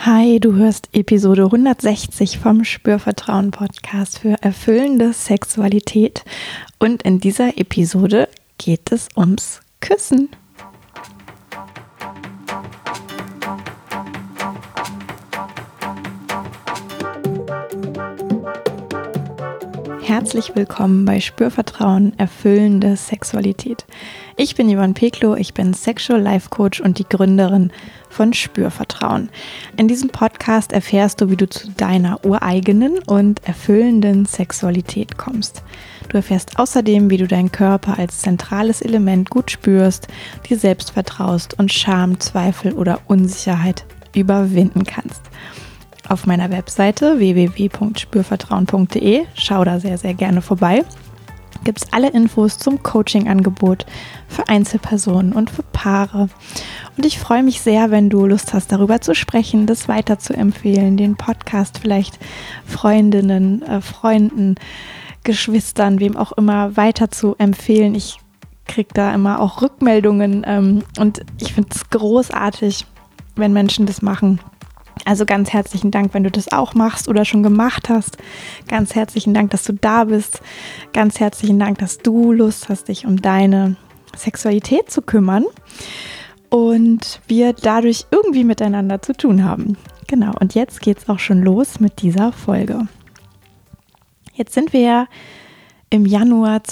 Hi, du hörst Episode 160 vom Spürvertrauen-Podcast für erfüllende Sexualität und in dieser Episode geht es ums Küssen. Herzlich willkommen bei Spürvertrauen, erfüllende Sexualität. Ich bin Yvonne Peklo, ich bin Sexual Life Coach und die Gründerin von Spürvertrauen. In diesem Podcast erfährst du, wie du zu deiner ureigenen und erfüllenden Sexualität kommst. Du erfährst außerdem, wie du deinen Körper als zentrales Element gut spürst, dir selbst vertraust und Scham, Zweifel oder Unsicherheit überwinden kannst. Auf meiner Webseite www.spürvertrauen.de, schau da sehr, sehr gerne vorbei, gibt es alle Infos zum Coaching-Angebot für Einzelpersonen und für Paare. Und ich freue mich sehr, wenn du Lust hast, darüber zu sprechen, das weiter zu empfehlen, den Podcast vielleicht Freundinnen, Freunden, Geschwistern, wem auch immer weiter zu empfehlen. Ich kriege da immer auch Rückmeldungen und ich finde es großartig, wenn Menschen das machen. Also ganz herzlichen Dank, wenn du das auch machst oder schon gemacht hast. Ganz herzlichen Dank, dass du da bist. Ganz herzlichen Dank, dass du Lust hast, dich um deine Sexualität zu kümmern und wir dadurch irgendwie miteinander zu tun haben. Genau, und jetzt geht's auch schon los mit dieser Folge. Jetzt sind wir ja im Januar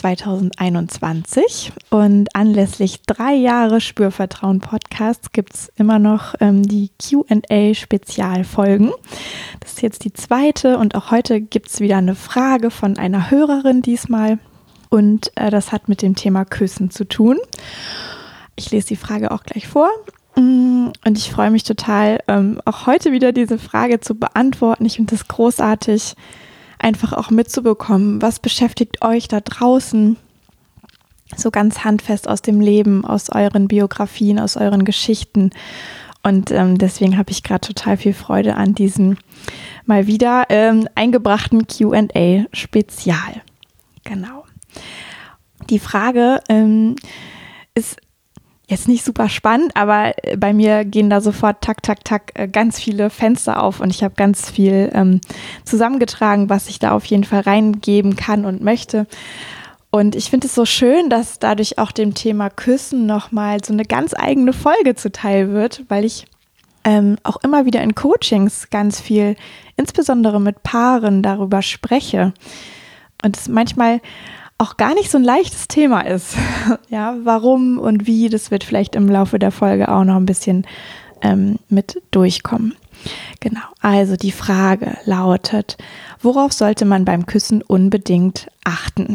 2021 und anlässlich 3 Jahre Spürvertrauen Podcasts gibt es immer noch die Q&A-Spezialfolgen. Das ist jetzt die 2. und auch heute gibt es wieder eine Frage von einer Hörerin diesmal und das hat mit dem Thema Küssen zu tun. Ich lese die Frage auch gleich vor und ich freue mich total, auch heute wieder diese Frage zu beantworten. Ich finde das großartig, einfach auch mitzubekommen, was beschäftigt euch da draußen, so ganz handfest aus dem Leben, aus euren Biografien, aus euren Geschichten. Und deswegen habe ich gerade total viel Freude an diesem mal wieder eingebrachten Q&A-Spezial. Genau. Die Frage ist jetzt nicht super spannend, aber bei mir gehen da sofort ganz viele Fenster auf und ich habe ganz viel zusammengetragen, was ich da auf jeden Fall reingeben kann und möchte. Und ich finde es so schön, dass dadurch auch dem Thema Küssen nochmal so eine ganz eigene Folge zuteil wird, weil ich auch immer wieder in Coachings ganz viel, insbesondere mit Paaren, darüber spreche. Und es manchmal auch gar nicht so ein leichtes Thema ist. Ja, warum und wie, das wird vielleicht im Laufe der Folge auch noch ein bisschen mit durchkommen. Genau, also die Frage lautet, worauf sollte man beim Küssen unbedingt achten?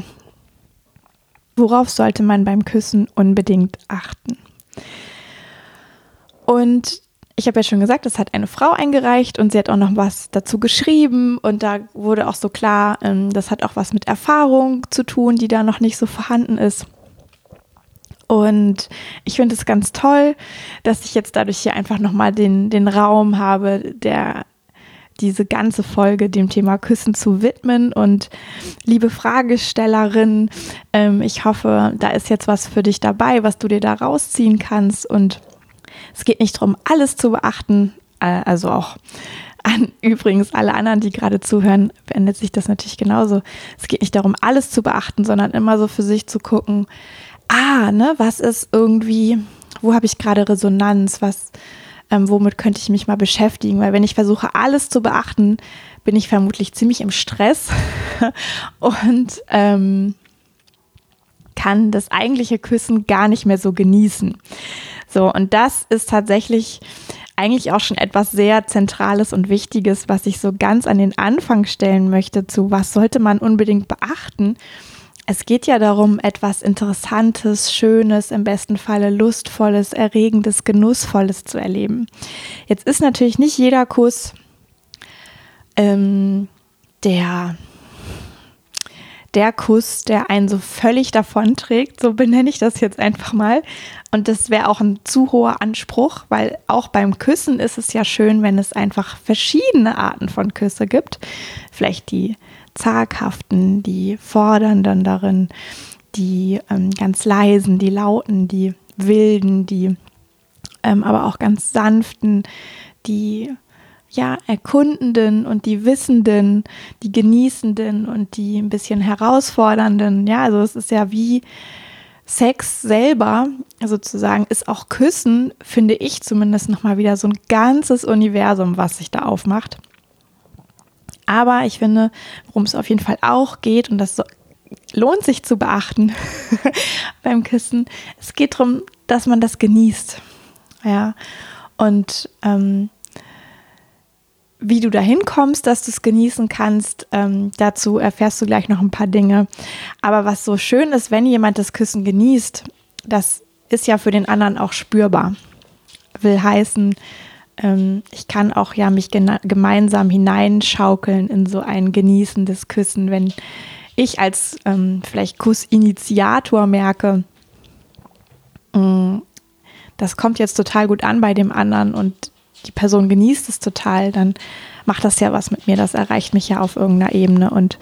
Worauf sollte man beim Küssen unbedingt achten? Und ich habe ja schon gesagt, das hat eine Frau eingereicht und sie hat auch noch was dazu geschrieben und da wurde auch so klar, das hat auch was mit Erfahrung zu tun, die da noch nicht so vorhanden ist. Und ich finde es ganz toll, dass ich jetzt dadurch hier einfach nochmal den Raum habe, diese ganze Folge dem Thema Küssen zu widmen. Und liebe Fragestellerin, ich hoffe, da ist jetzt was für dich dabei, was du dir da rausziehen kannst. Und es geht nicht darum, alles zu beachten, also auch an übrigens alle anderen, die gerade zuhören, beendet sich das natürlich genauso. Es geht nicht darum, alles zu beachten, sondern immer so für sich zu gucken, was ist irgendwie, wo habe ich gerade Resonanz, womit könnte ich mich mal beschäftigen, weil wenn ich versuche, alles zu beachten, bin ich vermutlich ziemlich im Stress und kann das eigentliche Küssen gar nicht mehr so genießen. So, und das ist tatsächlich eigentlich auch schon etwas sehr Zentrales und Wichtiges, was ich so ganz an den Anfang stellen möchte, zu was sollte man unbedingt beachten. Es geht ja darum, etwas Interessantes, Schönes, im besten Falle Lustvolles, Erregendes, Genussvolles zu erleben. Jetzt ist natürlich nicht jeder Kuss der Kuss, der einen so völlig davonträgt, so benenne ich das jetzt einfach mal. Und das wäre auch ein zu hoher Anspruch, weil auch beim Küssen ist es ja schön, wenn es einfach verschiedene Arten von Küsse gibt. Vielleicht die zaghaften, die fordernden darin, die ganz leisen, die lauten, die wilden, die aber auch ganz sanften, die ja, Erkundenden und die Wissenden, die Genießenden und die ein bisschen Herausfordernden. Ja, also es ist ja wie Sex selber sozusagen, ist auch Küssen, finde ich zumindest nochmal wieder so ein ganzes Universum, was sich da aufmacht. Aber ich finde, worum es auf jeden Fall auch geht, und das lohnt sich zu beachten beim Küssen, es geht darum, dass man das genießt. Ja, und wie du dahin kommst, dass du es genießen kannst, dazu erfährst du gleich noch ein paar Dinge. Aber was so schön ist, wenn jemand das Küssen genießt, das ist ja für den anderen auch spürbar. Will heißen, ich kann auch ja mich gemeinsam hineinschaukeln in so ein genießendes Küssen, wenn ich als vielleicht Kussinitiator merke, das kommt jetzt total gut an bei dem anderen und die Person genießt es total, dann macht das ja was mit mir, das erreicht mich ja auf irgendeiner Ebene und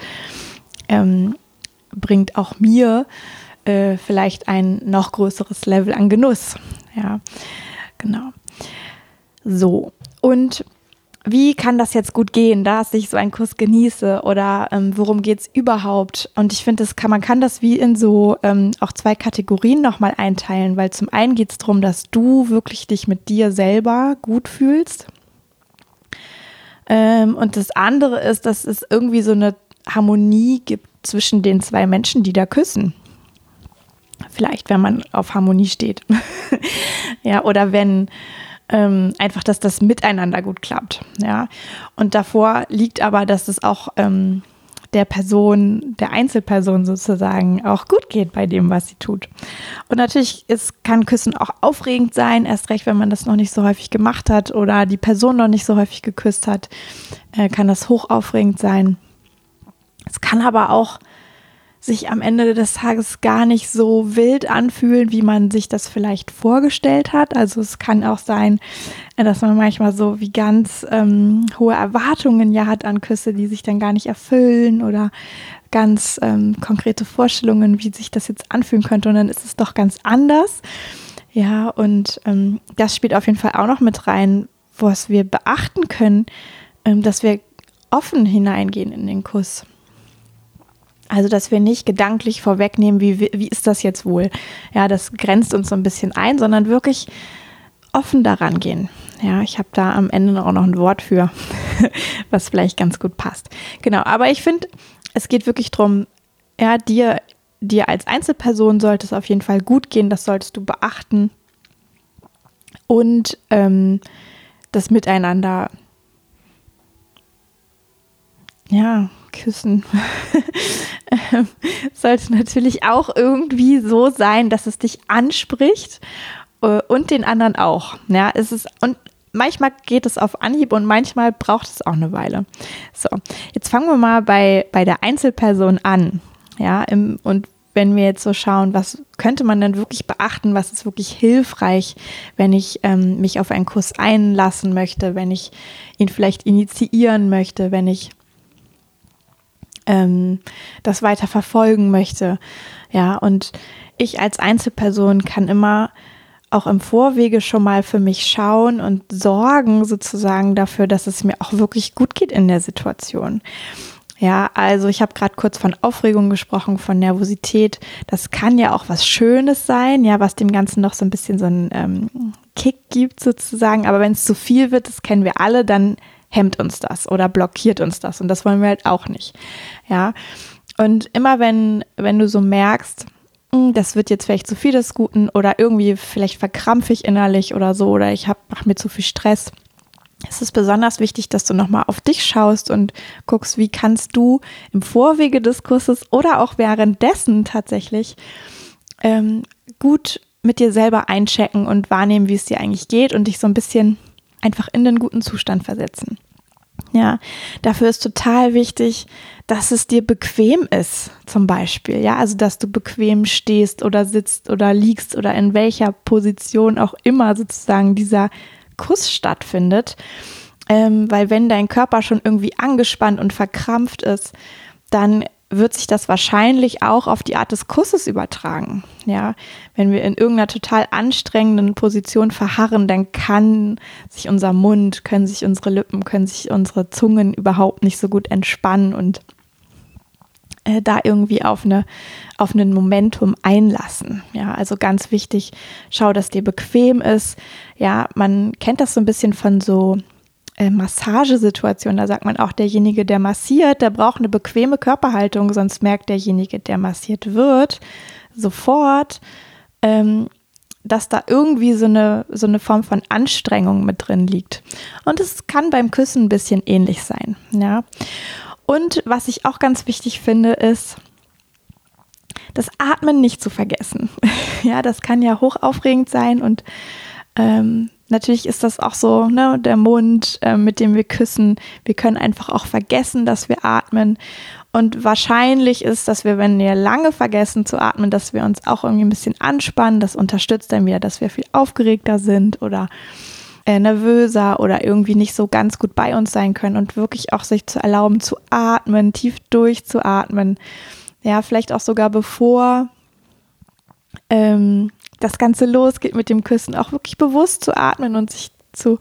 bringt auch mir vielleicht ein noch größeres Level an Genuss. Ja, genau. So, und wie kann das jetzt gut gehen, dass ich so einen Kuss genieße oder worum geht es überhaupt? Und ich finde, man kann das wie in so auch 2 Kategorien nochmal einteilen, weil zum einen geht es darum, dass du wirklich dich mit dir selber gut fühlst. Und das andere ist, dass es irgendwie so eine Harmonie gibt zwischen den 2 Menschen, die da küssen. Vielleicht, wenn man auf Harmonie steht. Ja, oder wenn einfach, dass das miteinander gut klappt. Ja? Und davor liegt aber, dass es auch der Einzelperson sozusagen auch gut geht bei dem, was sie tut. Und natürlich kann Küssen auch aufregend sein, erst recht, wenn man das noch nicht so häufig gemacht hat oder die Person noch nicht so häufig geküsst hat, kann das hochaufregend sein. Es kann aber auch sich am Ende des Tages gar nicht so wild anfühlen, wie man sich das vielleicht vorgestellt hat. Also es kann auch sein, dass man manchmal so wie ganz hohe Erwartungen ja hat an Küsse, die sich dann gar nicht erfüllen oder ganz konkrete Vorstellungen, wie sich das jetzt anfühlen könnte und dann ist es doch ganz anders. Ja, und das spielt auf jeden Fall auch noch mit rein, was wir beachten können, dass wir offen hineingehen in den Kuss. Also, dass wir nicht gedanklich vorwegnehmen, wie ist das jetzt wohl? Ja, das grenzt uns so ein bisschen ein, sondern wirklich offen daran gehen. Ja, ich habe da am Ende auch noch ein Wort für, was vielleicht ganz gut passt. Genau, aber ich finde, es geht wirklich darum, ja, dir als Einzelperson sollte es auf jeden Fall gut gehen, das solltest du beachten. Und das Miteinander, ja, küssen sollte natürlich auch irgendwie so sein, dass es dich anspricht und den anderen auch. Ja, und manchmal geht es auf Anhieb und manchmal braucht es auch eine Weile. So, jetzt fangen wir mal bei der Einzelperson an. Ja, und wenn wir jetzt so schauen, was könnte man denn wirklich beachten, was ist wirklich hilfreich, wenn ich mich auf einen Kuss einlassen möchte, wenn ich ihn vielleicht initiieren möchte, wenn ich das weiter verfolgen möchte. Ja, und ich als Einzelperson kann immer auch im Vorwege schon mal für mich schauen und sorgen sozusagen dafür, dass es mir auch wirklich gut geht in der Situation. Ja, also ich habe gerade kurz von Aufregung gesprochen, von Nervosität. Das kann ja auch was Schönes sein, ja, was dem Ganzen noch so ein bisschen so einen Kick gibt sozusagen. Aber wenn es zu viel wird, das kennen wir alle, dann hemmt uns das oder blockiert uns das und das wollen wir halt auch nicht. Ja, und immer wenn du so merkst, das wird jetzt vielleicht zu viel des Guten oder irgendwie vielleicht verkrampfe ich innerlich oder so oder mache mir zu viel Stress, es ist besonders wichtig, dass du nochmal auf dich schaust und guckst, wie kannst du im Vorwege des Kusses oder auch währenddessen tatsächlich gut mit dir selber einchecken und wahrnehmen, wie es dir eigentlich geht und dich so ein bisschen einfach in den guten Zustand versetzen. Ja, dafür ist total wichtig, dass es dir bequem ist, zum Beispiel. Ja, also dass du bequem stehst oder sitzt oder liegst oder in welcher Position auch immer sozusagen dieser Kuss stattfindet. Weil wenn dein Körper schon irgendwie angespannt und verkrampft ist, dann wird sich das wahrscheinlich auch auf die Art des Kusses übertragen. Ja, wenn wir in irgendeiner total anstrengenden Position verharren, dann kann sich unser Mund, können sich unsere Lippen, können sich unsere Zungen überhaupt nicht so gut entspannen und da irgendwie auf einen Momentum einlassen. Ja, also ganz wichtig, schau, dass dir bequem ist. Ja, man kennt das so ein bisschen von so Massagesituation, da sagt man auch, derjenige, der massiert, der braucht eine bequeme Körperhaltung, sonst merkt derjenige, der massiert wird, sofort, dass da irgendwie so eine Form von Anstrengung mit drin liegt. Und es kann beim Küssen ein bisschen ähnlich sein. Ja. Und was ich auch ganz wichtig finde, ist, das Atmen nicht zu vergessen. Ja, das kann ja hochaufregend sein und natürlich ist das auch so, ne, der Mund, mit dem wir küssen. Wir können einfach auch vergessen, dass wir atmen. Und wahrscheinlich ist, dass wir, wenn wir lange vergessen zu atmen, dass wir uns auch irgendwie ein bisschen anspannen. Das unterstützt dann wieder, dass wir viel aufgeregter sind oder nervöser oder irgendwie nicht so ganz gut bei uns sein können und wirklich auch sich zu erlauben zu atmen, tief durchzuatmen. Ja, vielleicht auch sogar bevor das Ganze losgeht mit dem Küssen, auch wirklich bewusst zu atmen und sich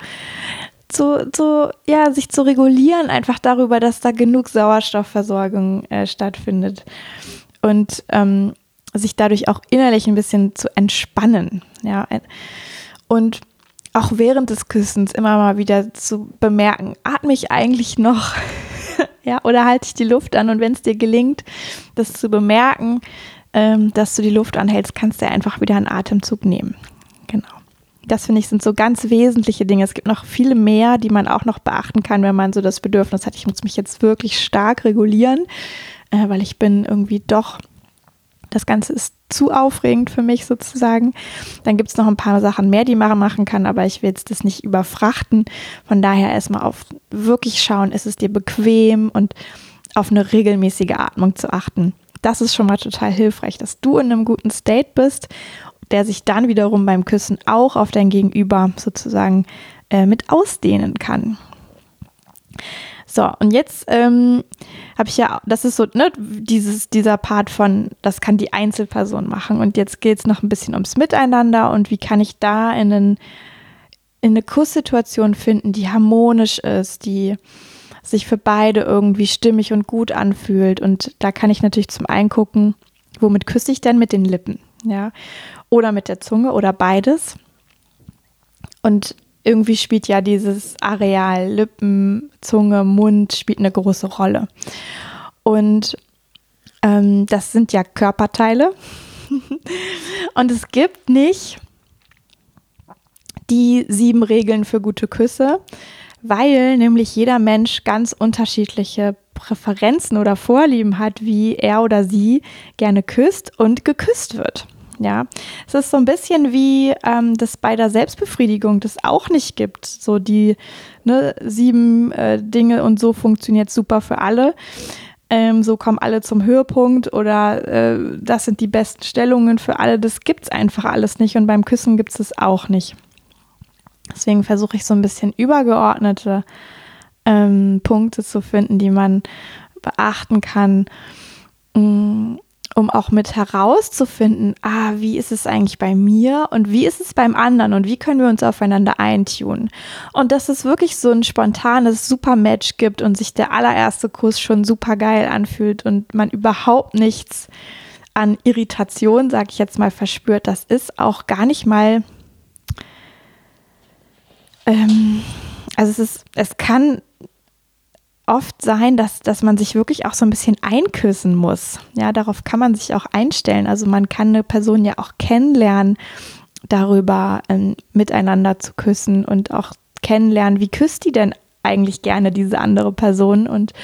sich zu regulieren, einfach darüber, dass da genug Sauerstoffversorgung stattfindet und sich dadurch auch innerlich ein bisschen zu entspannen. Ja, und auch während des Küssens immer mal wieder zu bemerken, atme ich eigentlich noch? Ja, oder halte ich die Luft an? Und wenn es dir gelingt, das zu bemerken, dass du die Luft anhältst, kannst du einfach wieder einen Atemzug nehmen. Genau. Das, finde ich, sind so ganz wesentliche Dinge. Es gibt noch viele mehr, die man auch noch beachten kann, wenn man so das Bedürfnis hat, ich muss mich jetzt wirklich stark regulieren, weil ich bin irgendwie doch, das Ganze ist zu aufregend für mich sozusagen. Dann gibt es noch ein paar Sachen mehr, die man machen kann, aber ich will jetzt das nicht überfrachten. Von daher erstmal auf wirklich schauen, ist es dir bequem und auf eine regelmäßige Atmung zu achten. Das ist schon mal total hilfreich, dass du in einem guten State bist, der sich dann wiederum beim Küssen auch auf dein Gegenüber sozusagen mit ausdehnen kann. So, und jetzt habe ich ja, das ist so, ne, dieser Part von, das kann die Einzelperson machen. Und jetzt geht es noch ein bisschen ums Miteinander und wie kann ich da in eine Kusssituation finden, die harmonisch ist, die sich für beide irgendwie stimmig und gut anfühlt. Und da kann ich natürlich zum einen gucken, womit küsse ich denn mit den Lippen, ja, oder mit der Zunge oder beides. Und irgendwie spielt ja dieses Areal Lippen, Zunge, Mund spielt eine große Rolle. Und das sind ja Körperteile. Und es gibt nicht die 7 Regeln für gute Küsse, weil nämlich jeder Mensch ganz unterschiedliche Präferenzen oder Vorlieben hat, wie er oder sie gerne küsst und geküsst wird. Ja, es ist so ein bisschen wie das bei der Selbstbefriedigung das auch nicht gibt. So die 7 Dinge und so funktioniert super für alle. So kommen alle zum Höhepunkt oder das sind die besten Stellungen für alle. Das gibt es einfach alles nicht und beim Küssen gibt es es auch nicht. Deswegen versuche ich so ein bisschen übergeordnete Punkte zu finden, die man beachten kann, um auch mit herauszufinden, wie ist es eigentlich bei mir und wie ist es beim anderen und wie können wir uns aufeinander eintunen. Und dass es wirklich so ein spontanes Super-Match gibt und sich der allererste Kuss schon super geil anfühlt und man überhaupt nichts an Irritation, sag ich jetzt mal, verspürt, das ist auch gar nicht mal, also es kann oft sein, dass man sich wirklich auch so ein bisschen einküssen muss. Ja, darauf kann man sich auch einstellen. Also man kann eine Person ja auch kennenlernen, darüber miteinander zu küssen und auch kennenlernen, wie küsst die denn eigentlich gerne diese andere Person. Und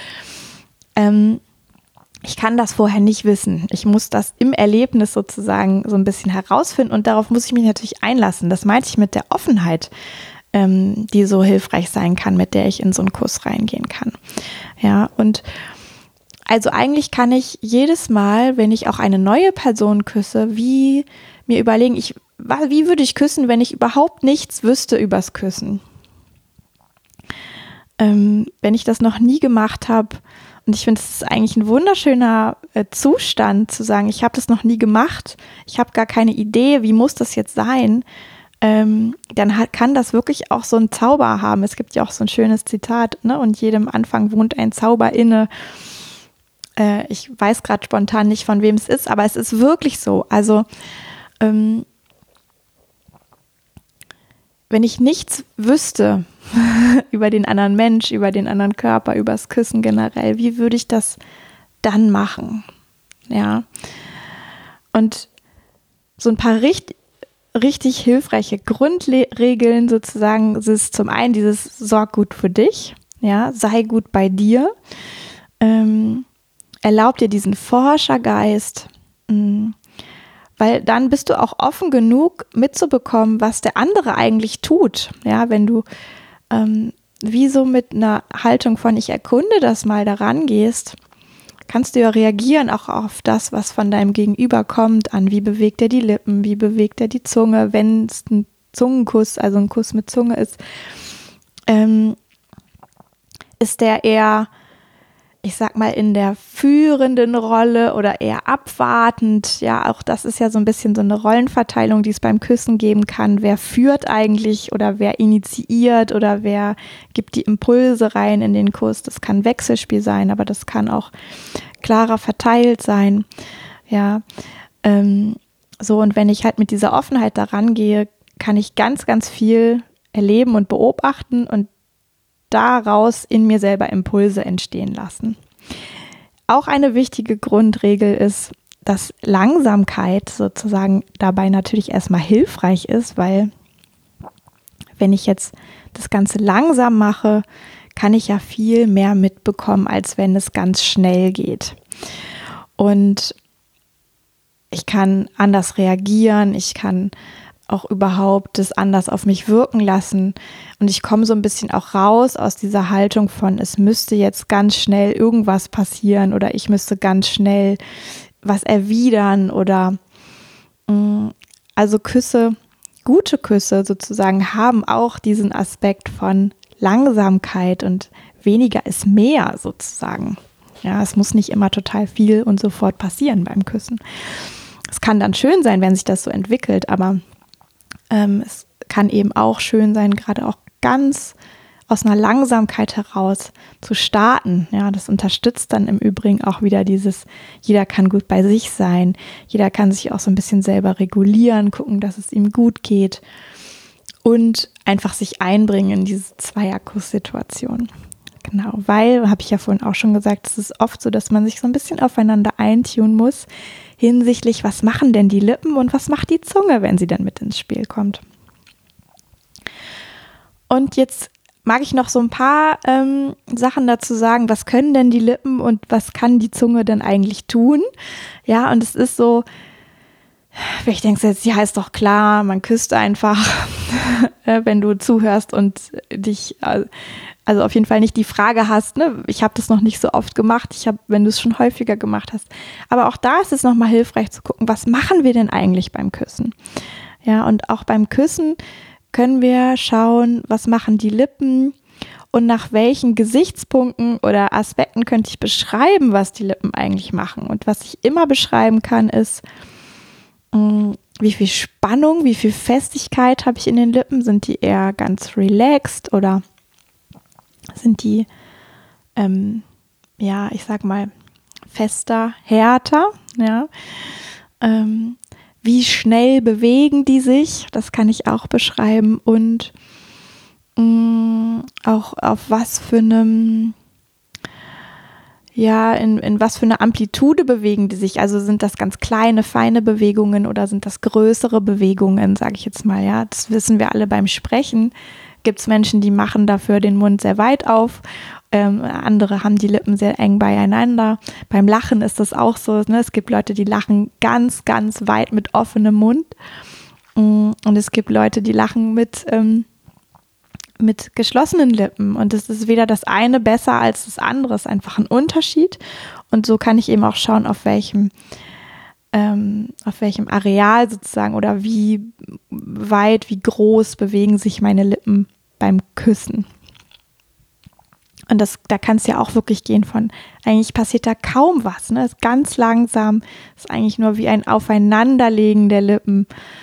ich kann das vorher nicht wissen. Ich muss das im Erlebnis sozusagen so ein bisschen herausfinden und darauf muss ich mich natürlich einlassen. Das meinte ich mit der Offenheit, die so hilfreich sein kann, mit der ich in so einen Kuss reingehen kann. Ja, und also eigentlich kann ich jedes Mal, wenn ich auch eine neue Person küsse, mir überlegen, wie würde ich küssen, wenn ich überhaupt nichts wüsste übers Küssen? wenn ich das noch nie gemacht habe, und ich finde, es ist eigentlich ein wunderschöner Zustand, zu sagen, ich habe das noch nie gemacht, ich habe gar keine Idee, wie muss das jetzt sein, dann kann das wirklich auch so einen Zauber haben. Es gibt ja auch so ein schönes Zitat, ne? Und jedem Anfang wohnt ein Zauber inne. Ich weiß gerade spontan nicht, von wem es ist, aber es ist wirklich so. Also wenn ich nichts wüsste über den anderen Mensch, über den anderen Körper, über das Küssen generell, wie würde ich das dann machen? Ja. Und so ein paar richtig hilfreiche Grundregeln sozusagen, es ist zum einen dieses Sorg gut für dich, ja, sei gut bei dir, erlaub dir diesen Forschergeist, weil dann bist du auch offen genug mitzubekommen, was der andere eigentlich tut. Ja, wenn du wie so mit einer Haltung von ich erkunde das mal daran gehst, kannst du ja reagieren auch auf das, was von deinem Gegenüber kommt, an wie bewegt er die Lippen, wie bewegt er die Zunge, wenn es ein Zungenkuss, also ein Kuss mit Zunge ist der eher, ich sag mal, in der führenden Rolle oder eher abwartend. Ja, auch das ist ja so ein bisschen so eine Rollenverteilung, die es beim Küssen geben kann. Wer führt eigentlich oder wer initiiert oder wer gibt die Impulse rein in den Kuss? Das kann Wechselspiel sein, aber das kann auch klarer verteilt sein. Ja, so, und wenn ich halt mit dieser Offenheit daran gehe, kann ich ganz, ganz viel erleben und beobachten und daraus in mir selber Impulse entstehen lassen. Auch eine wichtige Grundregel ist, dass Langsamkeit sozusagen dabei natürlich erstmal hilfreich ist, weil wenn ich jetzt das Ganze langsam mache, kann ich ja viel mehr mitbekommen, als wenn es ganz schnell geht. Und ich kann anders reagieren, ich kann auch überhaupt das anders auf mich wirken lassen. Und ich komme so ein bisschen auch raus aus dieser Haltung von, es müsste jetzt ganz schnell irgendwas passieren oder ich müsste ganz schnell was erwidern oder also Küsse, gute Küsse sozusagen haben auch diesen Aspekt von Langsamkeit und weniger ist mehr sozusagen. Ja, es muss nicht immer total viel und sofort passieren beim Küssen. Es kann dann schön sein, wenn sich das so entwickelt, aber es kann eben auch schön sein, gerade auch ganz aus einer Langsamkeit heraus zu starten. Ja, das unterstützt dann im Übrigen auch wieder dieses, jeder kann gut bei sich sein, jeder kann sich auch so ein bisschen selber regulieren, gucken, dass es ihm gut geht und einfach sich einbringen in diese Zweierkuss-Situation. Genau, weil, habe ich ja vorhin auch schon gesagt, es ist oft so, dass man sich so ein bisschen aufeinander eintun muss, hinsichtlich, was machen denn die Lippen und was macht die Zunge, wenn sie dann mit ins Spiel kommt. Und jetzt mag ich noch so ein paar Sachen dazu sagen, was können denn die Lippen und was kann die Zunge denn eigentlich tun? Ja, und es ist so, ich denke jetzt, ja, ist doch klar, man küsst einfach, wenn du zuhörst und dich, also auf jeden Fall nicht die Frage hast, ne, ich habe das noch nicht so oft gemacht, wenn du es schon häufiger gemacht hast. Aber auch da ist es nochmal hilfreich zu gucken, was machen wir denn eigentlich beim Küssen? Ja, und auch beim Küssen können wir schauen, was machen die Lippen und nach welchen Gesichtspunkten oder Aspekten könnte ich beschreiben, was die Lippen eigentlich machen. Und was ich immer beschreiben kann, ist, wie viel Spannung, wie viel Festigkeit habe ich in den Lippen? Sind die eher ganz relaxed oder sind die, ja, ich sag mal, fester, härter? Ja. Wie schnell bewegen die sich? Das kann ich auch beschreiben. Und auch auf was für einem, ja, in was für eine Amplitude bewegen die sich? Also sind das ganz kleine, feine Bewegungen oder sind das größere Bewegungen, sage ich jetzt mal, ja? Das wissen wir alle beim Sprechen. Gibt es Menschen, die machen dafür den Mund sehr weit auf. Andere haben die Lippen sehr eng beieinander. Beim Lachen ist das auch so, ne? Es gibt Leute, die lachen ganz, ganz weit mit offenem Mund. Und es gibt Leute, die lachen mit geschlossenen Lippen. Und es ist weder das eine besser als das andere. Es ist einfach ein Unterschied. Und so kann ich eben auch schauen, auf welchem Areal sozusagen oder wie weit, wie groß bewegen sich meine Lippen beim Küssen. Und da kann es ja auch wirklich gehen von, eigentlich passiert da kaum was, ne? Ist ganz langsam, ist eigentlich nur wie ein Aufeinanderlegen der Lippen,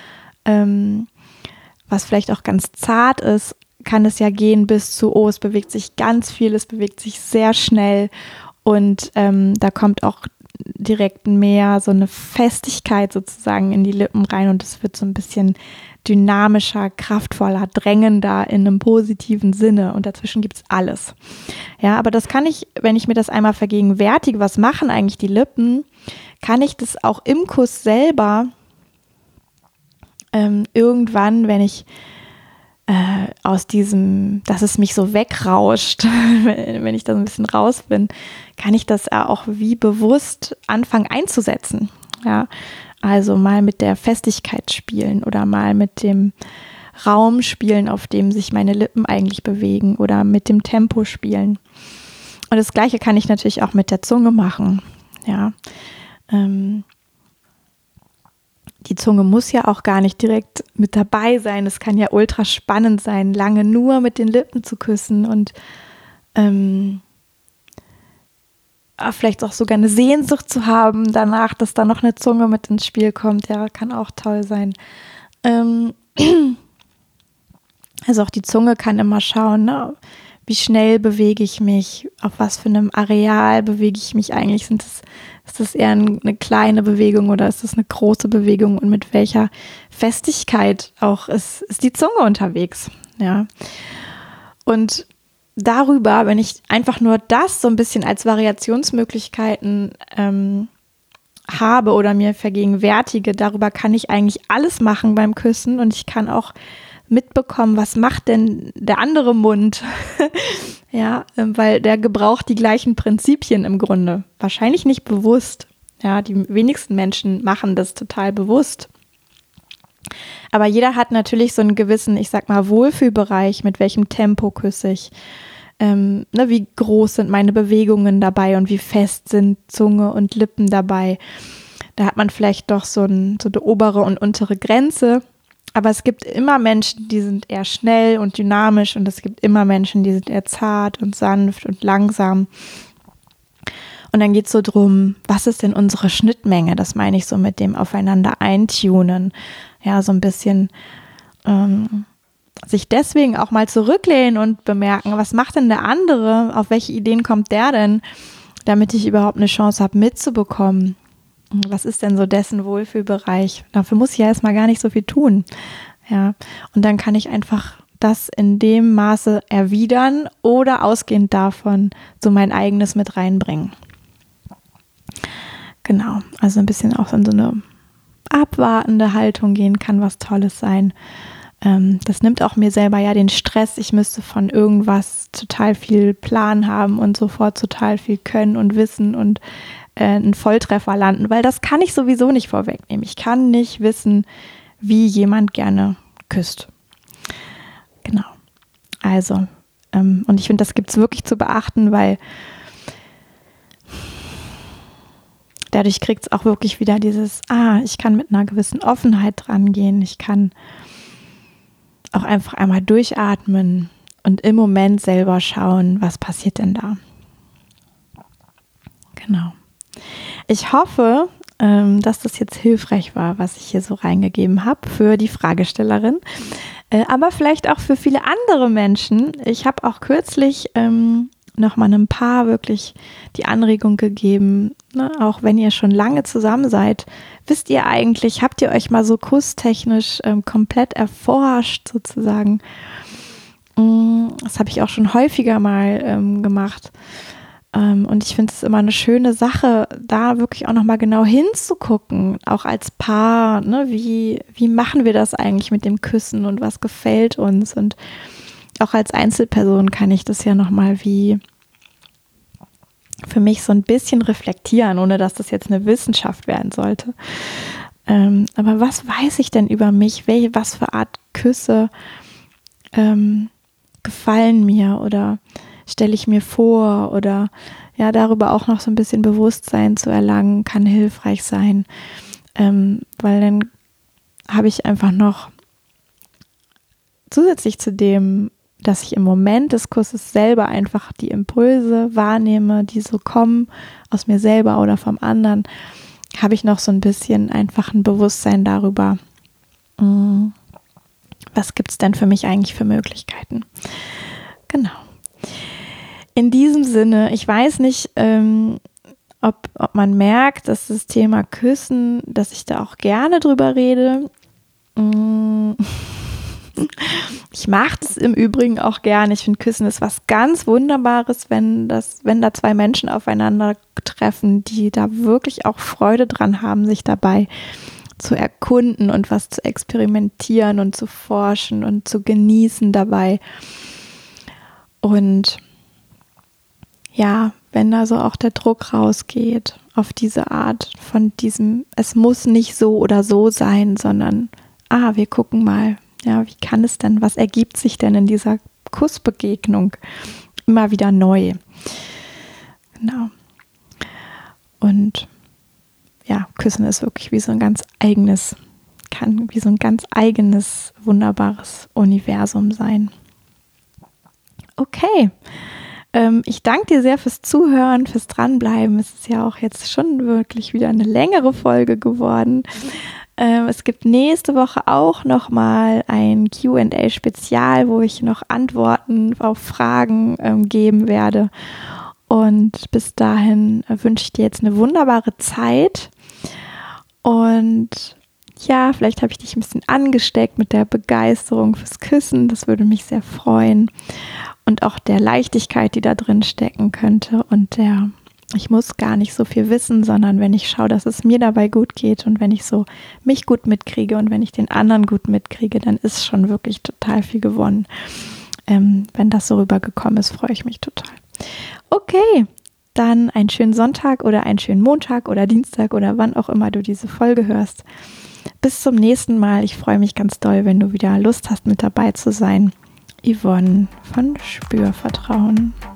was vielleicht auch ganz zart ist, kann es ja gehen bis zu, oh, es bewegt sich ganz viel, es bewegt sich sehr schnell und da kommt auch direkt mehr so eine Festigkeit sozusagen in die Lippen rein und es wird so ein bisschen dynamischer, kraftvoller, drängender in einem positiven Sinne und dazwischen gibt es alles. Ja, aber das kann ich, wenn ich mir das einmal vergegenwärtige, was machen eigentlich die Lippen, kann ich das auch im Kuss selber irgendwann, wenn ich aus diesem, dass es mich so wegrauscht, wenn ich da so ein bisschen raus bin, kann ich das auch wie bewusst anfangen einzusetzen. Ja, also mal mit der Festigkeit spielen oder mal mit dem Raum spielen, auf dem sich meine Lippen eigentlich bewegen oder mit dem Tempo spielen. Und das Gleiche kann ich natürlich auch mit der Zunge machen. Ja, die Zunge muss ja auch gar nicht direkt mit dabei sein. Es kann ja ultra spannend sein, lange nur mit den Lippen zu küssen und vielleicht auch sogar eine Sehnsucht zu haben danach, dass da noch eine Zunge mit ins Spiel kommt. Ja, kann auch toll sein. Also auch die Zunge kann immer schauen, ne? Wie schnell bewege ich mich, auf was für einem Areal bewege ich mich eigentlich. Ist das eher eine kleine Bewegung oder ist das eine große Bewegung und mit welcher Festigkeit auch ist die Zunge unterwegs. Ja. Und darüber, wenn ich einfach nur das so ein bisschen als Variationsmöglichkeiten habe oder mir vergegenwärtige, darüber kann ich eigentlich alles machen beim Küssen und ich kann auch mitbekommen, was macht denn der andere Mund? Ja, weil der gebraucht die gleichen Prinzipien im Grunde. Wahrscheinlich nicht bewusst. Ja, die wenigsten Menschen machen das total bewusst. Aber jeder hat natürlich so einen gewissen, ich sag mal, Wohlfühlbereich, mit welchem Tempo küsse ich. Wie groß sind meine Bewegungen dabei und wie fest sind Zunge und Lippen dabei. Da hat man vielleicht doch so eine obere und untere Grenze. Aber es gibt immer Menschen, die sind eher schnell und dynamisch und es gibt immer Menschen, die sind eher zart und sanft und langsam. Und dann geht es so drum, was ist denn unsere Schnittmenge? Das meine ich so mit dem Aufeinander eintunen. Ja, so ein bisschen sich deswegen auch mal zurücklehnen und bemerken, was macht denn der andere? Auf welche Ideen kommt der denn? Damit ich überhaupt eine Chance habe, mitzubekommen. Was ist denn so dessen Wohlfühlbereich? Dafür muss ich ja erstmal gar nicht so viel tun. Ja, und dann kann ich einfach das in dem Maße erwidern oder ausgehend davon so mein eigenes mit reinbringen. Genau, also ein bisschen auch in so eine abwartende Haltung gehen kann was Tolles sein. Das nimmt auch mir selber ja den Stress. Ich müsste von irgendwas total viel Plan haben und sofort total viel können und wissen und einen Volltreffer landen, weil das kann ich sowieso nicht vorwegnehmen. Ich kann nicht wissen, wie jemand gerne küsst. Genau. Also, und ich finde, das gibt es wirklich zu beachten, weil dadurch kriegt es auch wirklich wieder dieses, ich kann mit einer gewissen Offenheit dran gehen. Ich kann auch einfach einmal durchatmen und im Moment selber schauen, was passiert denn da. Genau. Ich hoffe, dass das jetzt hilfreich war, was ich hier so reingegeben habe für die Fragestellerin, aber vielleicht auch für viele andere Menschen. Ich habe auch kürzlich noch mal ein paar wirklich die Anregung gegeben, ne, auch wenn ihr schon lange zusammen seid, wisst ihr eigentlich, habt ihr euch mal so kusstechnisch komplett erforscht sozusagen? Das habe ich auch schon häufiger mal gemacht. Und ich finde es immer eine schöne Sache, da wirklich auch nochmal genau hinzugucken, auch als Paar, ne? Wie machen wir das eigentlich mit dem Küssen und was gefällt uns? Und auch als Einzelperson kann ich das ja nochmal wie für mich so ein bisschen reflektieren, ohne dass das jetzt eine Wissenschaft werden sollte. Aber was weiß ich denn über mich? Was für Art Küsse gefallen mir oder stelle ich mir vor oder ja, darüber auch noch so ein bisschen Bewusstsein zu erlangen, kann hilfreich sein, weil dann habe ich einfach noch zusätzlich zu dem dass ich im Moment des Kusses selber einfach die Impulse wahrnehme, die so kommen aus mir selber oder vom anderen, habe ich noch so ein bisschen einfach ein Bewusstsein darüber, was gibt es denn für mich eigentlich für Möglichkeiten. Genau. In diesem Sinne, ich weiß nicht, ob man merkt, dass das Thema Küssen, dass ich da auch gerne drüber rede. Ich mache das im Übrigen auch gerne. Ich finde, Küssen ist was ganz Wunderbares, wenn da zwei Menschen aufeinander treffen, die da wirklich auch Freude dran haben, sich dabei zu erkunden und was zu experimentieren und zu forschen und zu genießen dabei. Und ja, wenn da so auch der Druck rausgeht auf diese Art von diesem, es muss nicht so oder so sein, sondern, wir gucken mal, ja, wie kann es denn, was ergibt sich denn in dieser Kussbegegnung immer wieder neu? Genau. Und ja, Küssen ist wirklich wie so ein ganz eigenes, kann wie so ein ganz eigenes, wunderbares Universum sein. Okay. Ich danke dir sehr fürs Zuhören, fürs Dranbleiben. Es ist ja auch jetzt schon wirklich wieder eine längere Folge geworden. Es gibt nächste Woche auch nochmal ein Q&A-Spezial, wo ich noch Antworten auf Fragen geben werde. Und bis dahin wünsche ich dir jetzt eine wunderbare Zeit. Und ja, vielleicht habe ich dich ein bisschen angesteckt mit der Begeisterung fürs Küssen. Das würde mich sehr freuen. Und auch der Leichtigkeit, die da drin stecken könnte. Und ich muss gar nicht so viel wissen, sondern wenn ich schaue, dass es mir dabei gut geht und wenn ich so mich gut mitkriege und wenn ich den anderen gut mitkriege, dann ist schon wirklich total viel gewonnen. Wenn das so rübergekommen ist, freue ich mich total. Okay, dann einen schönen Sonntag oder einen schönen Montag oder Dienstag oder wann auch immer du diese Folge hörst. Bis zum nächsten Mal. Ich freue mich ganz doll, wenn du wieder Lust hast, mit dabei zu sein. Yvonne von Spürvertrauen.